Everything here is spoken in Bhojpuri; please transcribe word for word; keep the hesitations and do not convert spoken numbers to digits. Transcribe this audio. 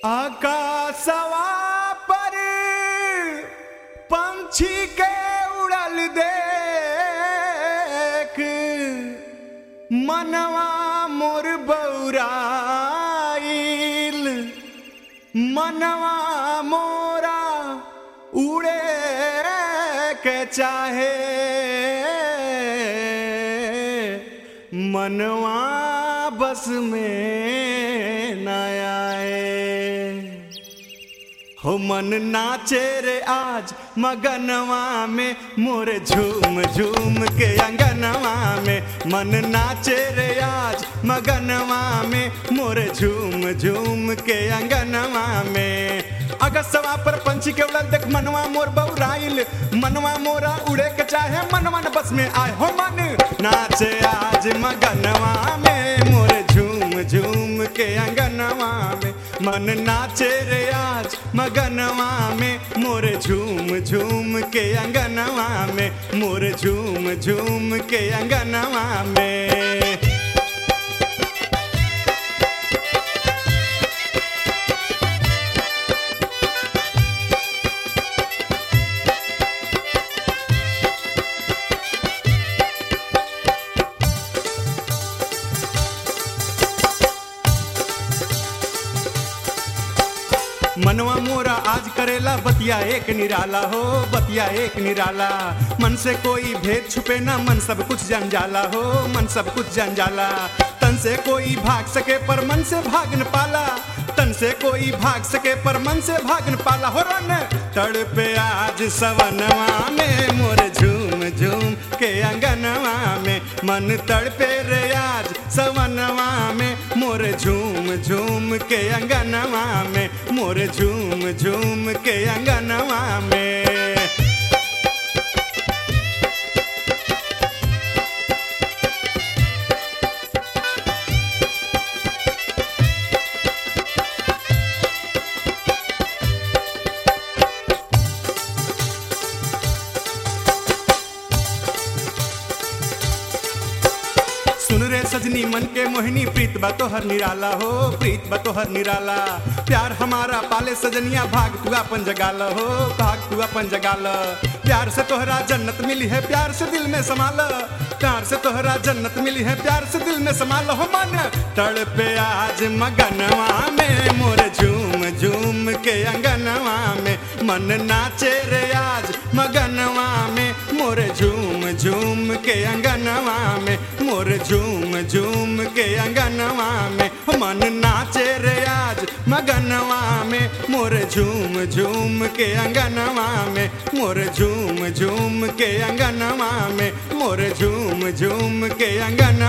आकाशवा पर पंछी के उड़ल देख मनवा मोर बौराइल, मनवा मोरा उड़े के चाहे, मनवा बस में न आए। हो मन नाचे रे आज मगनवा में मोरे झूम झूम के अंगनवा में, मन नाचे रे आज मगनवा में मोरे झूम झूम के अंगनवा में। अगसवा पर पंछी के उड़ल देख मनवा मोर बौराइल, मनवा मोरा उड़े के चाहे, मनवा न बस में आए। हो मन नाचे आज मगनवा में मोरे झूम झूम के अंगनवा में, मन नाचे रे आज मगनवा में मोरे झूम झूम के अंगनवा में, मोरे झूम झूम के अंगनवा में। मनवा मोरा आज करेला बतिया एक निराला, हो बतिया एक निराला। मन से कोई भेद छुपे ना, मन सब कुछ जान जाला, हो मन सब कुछ जान जाला। तन से कोई भाग सके पर मन से भाग न पाला, तन से कोई भाग सके पर मन से भाग न पाला। हो रन तड़पे आज सवनवा में मोरे झूम झूम के अंगनवा में, मन तड़पे रे आज सवनवा में मोरे झूम झूम के अंगनवा में, मोरे झूम झूम के अंगनवा में। सुन रे सजनी मन के मोहिनी प्रीत बा तोहर निराला, हो प्रीत बा तोहर निराला। प्यार हमारा पाले सजनिया भाग तू अपन जगाला, हो भाग तू अपन जगाला। प्यार से तोहरा जन्नत मिली है, प्यार से दिल में समाला, प्यार से तोहरा जन्नत मिली है, प्यार से दिल में समाला। हो मन तड़पे आज मगनवा में मोरे झूम झूम के अंगनवा में, मन नाचे रे आज मगनवा में मोरे झूम झूम के अंगनवा में, मोरे झूम झूम के अंगनवा में। मन नाचे रे आज मगनवा में मोरे झूम झूम के अंगनवा में, मोरे झूम झूम के अंगनवा में, मोरे झूम झूम के अंगनवा